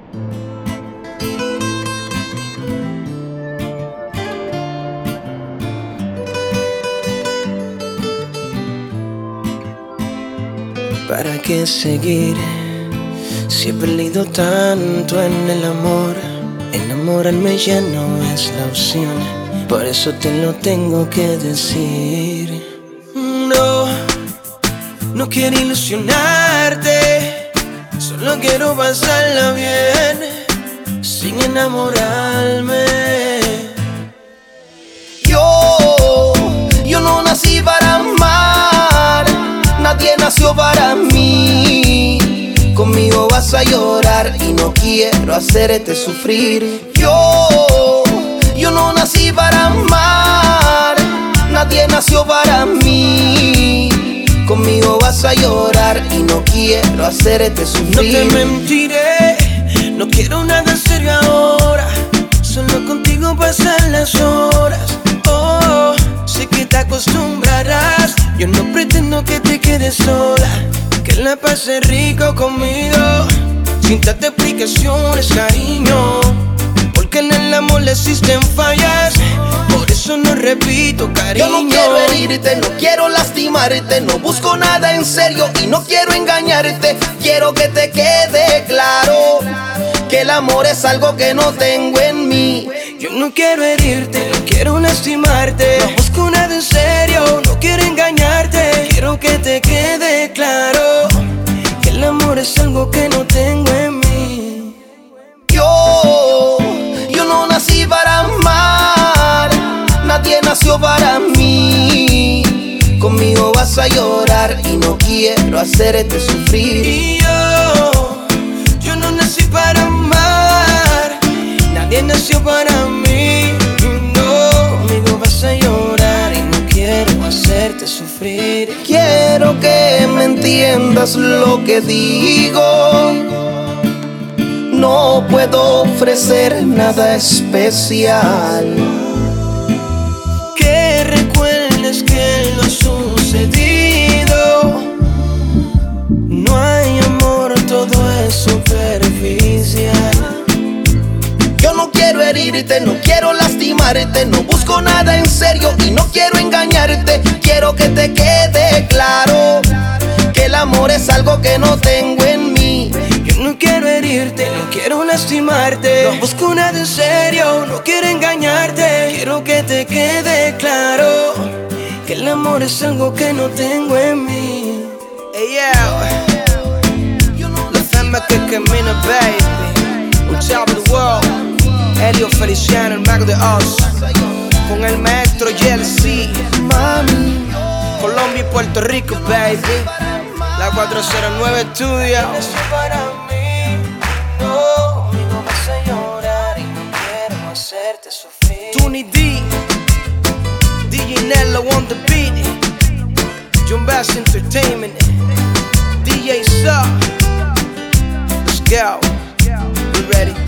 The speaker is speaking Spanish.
¿Para qué seguir si he perdido tanto en el amor? Enamorarme ya no es la opción, por eso te lo tengo que decir. No, no quiero ilusionarte, solo quiero pasarla bien sin enamorarme. Yo no nací para amar, nadie nació para mí. Conmigo vas a llorar y no quiero hacerte sufrir. Yo no nací para amar, nadie nació para mí. Conmigo vas a llorar y no quiero hacerte sufrir. No te mentiré, no quiero nada serio ahora, solo contigo pasar las horas. Oh, sé que te acostumbrarás, yo no pretendo que te quedes sola, que la pases rico conmigo, sin darte explicaciones, cariño, porque en el amor le existen fallas, por eso no repito, cariño. Yo no quiero herirte, no quiero lastimarte, no busco nada en serio y no quiero engañarte. Quiero que te quede claro que el amor es algo que no tengo en mí. Yo no quiero herirte, no quiero lastimarte, no busco nada en serio, no quiero engañarte. Quiero que te quede claro que el amor es algo que no tengo en mí. Yo no nací para amar, nadie nació para mí. Conmigo vas a llorar y no quiero hacerte sufrir. Y yo no nací para amar, nadie nació para mí. No, conmigo vas a llorar y no quiero hacerte sufrir. Quiero que me entiendas lo que digo. No puedo ofrecer nada especial. Que recuerdes que lo sucedido no hay amor, todo es superficial. Yo no quiero herirte, no quiero lastimarte, no busco nada en serio y no quiero engañarte. Quiero que te quede claro que el amor es algo que no tengo en mí. Yo no quiero herirte, no quiero lastimarte, no busco nada en serio, no quiero engañarte. Quiero que te quede claro que el amor es algo que no tengo en mí. Hey, yo, la fama que camina, baby, on top of the world. Elio Feliciano, el mago de Oz, con el maestro JLC, Mami, Colombia y Puerto Rico, baby. La 409 tuya. Para mí, no, conmigo vas a llorar y no quiero hacerte sufrir. Tony D, DJ Nello on the beat, John Bass Entertainment, DJ Saw. Let's go, we ready.